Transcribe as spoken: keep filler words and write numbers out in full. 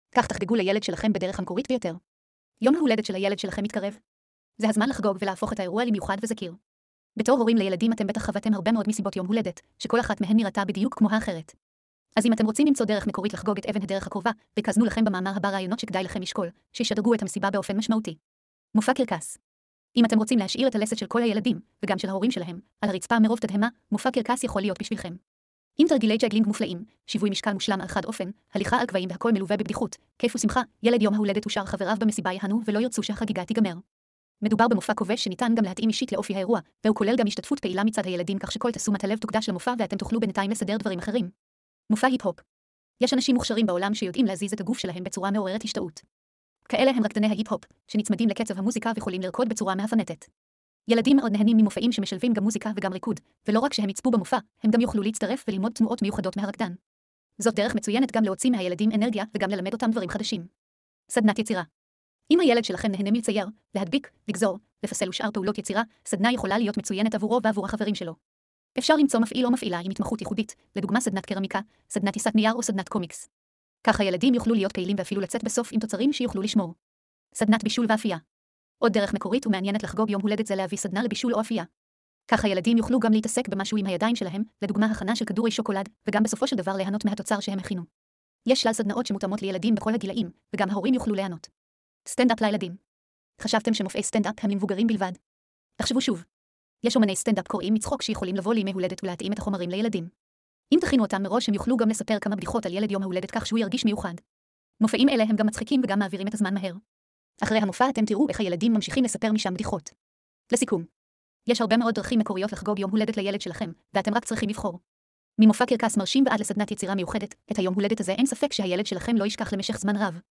כך תחגגו לילד שלכם בדרך המקורית ביותר. יום ההולדת של הילד שלכם מתקרב. זה הזמן לחגוג ולהפוך את האירוע למיוחד וזכיר. בתור הורים לילדים אתם בטח חוויתם הרבה מאוד מסיבות יום הולדת, שכל אחת מהן נראתה בדיוק כמו האחרת. אז אם אתם רוצים למצוא דרך מקורית לחגוג את אבן הדרך הקרובה, ריכזנו לכם במאמר הבא רעיונות שכדאי לכם לשקול, שישדרגו את המסיבה באופן משמעותי. מופע קרקס. אם אתם רוצים להשאיר את הלסת של כל הילדים, וגם של ההורים שלהם, על הרצפה מרוב תדהמה, מופע קרקס יכול להיות בשבילכם. עם תרגילי ג'גלינג מופלאים, שיווי משקל מושלם על חד אופן, הליכה על גבהים והכל מלווה בבדיחות, כיף ושמחה, ילד יום ההולדת ושאר חבריו במסיבה יהנו ולא ירצו שהחגיגה תיגמר. מדובר במופע כובש שניתן גם להתאים אישית לאופי האירוע, והוא כולל גם השתתפות פעילה מצד הילדים כך שכל תשומת הלב תוקדש למופע ואתם תוכלו בינתיים לסדר דברים אחרים. מופע היפ-הופ. יש אנשים מוכשרים בעולם שיודעים להזיז את הגוף שלהם בצורה מעוררת השתאות. כאלה הם רקדני ההיפ-הופ, שנצמדים לקצב המוזיקה ויכולים לרקוד בצורה מהפנטת. ילדים מאוד נהנים ממופעים שמשלבים גם מוזיקה וגם ריקוד, ולא רק שהם יצפו במופע, הם גם יוכלו להצטרף וללמוד תנועות מיוחדות מהרקדן. זאת דרך מצוינת גם להוציא מהילדים אנרגיה וגם ללמד אותם דברים חדשים. סדנת יצירה. אם הילד שלכם נהנה מלצייר, להדביק, לגזור, לפסל ושאר פעולות יצירה, סדנה יכולה להיות מצוינת עבורו ועבור החברים שלו. אפשר למצוא מפעיל או מפעילה עם התמחות ייחודית, לדוגמה סדנת קרמיקה, סדנת טיסת נייר או סדנת קומיקס. כך הילדים יוכלו להיות פעילים ואפילו לצאת בסוף עם תוצרים שיוכלו לשמור. סדנת בישול ואפייה. עוד דרך מקורית ומעניינת לחגוג יום הולדת זה להביא סדנה לבישול או אפייה. כך הילדים יוכלו גם להתעסק במשהו עם הידיים שלהם, לדוגמה הכנה של כדורי שוקולד, וגם בסופו של דבר ליהנות מהתוצר שהם הכינו. יש שלל סדנאות שמותאמות לילדים בכל הגילאים, וגם ההורים יוכלו ליהנות. סטנדאפ לילדים. חשבתם שמופעי סטנדאפ הם למבוגרים בלבד? תחשבו שוב. יש אומני סטנדאפ קוראים מצחוק שיכולים לבוא לימי הולדת ולהתאים את החומרים לילדים. אם תכינו אותם מראש הם יוכלו גם לספר כמה בדיחות על ילד יום ההולדת כך שהוא ירגיש מיוחד. מופעים אלה הם גם מצחיקים וגם מעבירים את הזמן מהר. אחרי המופע אתם תראו איך הילדים ממשיכים לספר משם בדיחות. לסיכום. יש הרבה מאוד דרכים מקוריות לחגוג יום הולדת לילד שלכם, ואתם רק צריכים לבחור. ממופע קרקס מרשים ועד לסדנת יצירה מיוחדת, את היום הולדת הזה אין ספק שהילד שלכם לא ישכח למשך זמן רב.